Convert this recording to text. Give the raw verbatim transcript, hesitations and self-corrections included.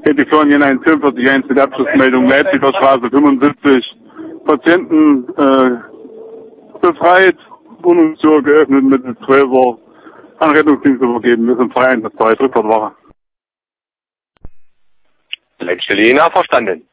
Petition Jena eins fünf vier eins mit Abschlussmeldung Leipziger Straße fünfundsiebzig. Patienten äh, befreit, Wohnungstür geöffnet mit zwölf Uhr an Rettungsdienst übergeben. Wir sind frei, das war die Rückfahrtwache. Leitstelle Jena verstanden.